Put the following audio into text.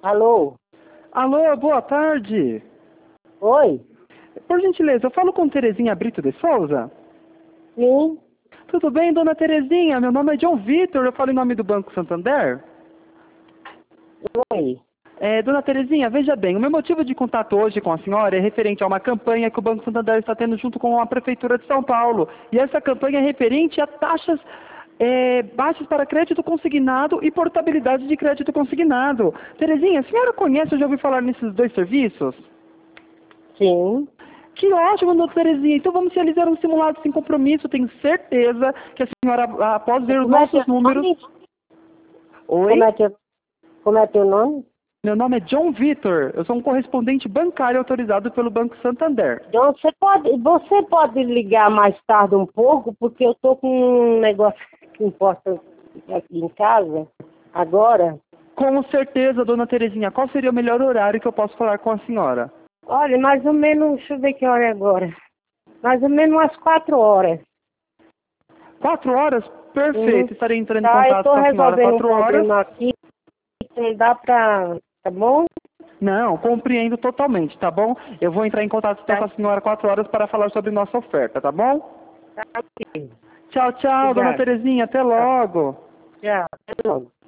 Alô? Alô, boa tarde. Oi? Por gentileza, eu falo com Terezinha Brito de Souza? Sim? Tudo bem, dona Terezinha? Meu nome é João Vitor, eu falo em nome do Banco Santander. Oi? Dona Terezinha, veja bem, o meu motivo de contato hoje com a senhora é referente a uma campanha que o Banco Santander está tendo junto com a Prefeitura de São Paulo. E essa campanha é referente a taxas baixas para crédito consignado e portabilidade de crédito consignado. Terezinha, a senhora conhece ou já ouviu falar nesses dois serviços? Sim? Que ótimo, dona Terezinha. Então vamos realizar um simulado sem compromisso. Tenho certeza que a senhora, após ver os Como é teu nossos números... nome? Oi? Como é teu nome? Meu nome é John Vitor. Eu sou um correspondente bancário autorizado pelo Banco Santander. Então, você pode ligar mais tarde um pouco, porque eu tô com um negócio que importa aqui em casa, agora. Com certeza, dona Terezinha. Qual seria o melhor horário que eu posso falar com a senhora? Olha, mais ou menos, deixa eu ver que hora é agora. Mais ou menos umas 4 horas. 4 horas? Perfeito. Estarei entrando em Tá, eu contato tô com a senhora resolvendo um 4 horas. problema aqui, não dá pra... Tá bom? Não, compreendo totalmente, tá bom? Eu vou entrar em contato então, com a senhora 4 horas para falar sobre nossa oferta, tá bom? Tá, ok. Tchau, tchau, dona Obrigada. Terezinha. Até Tá. logo. Tchau. Até logo.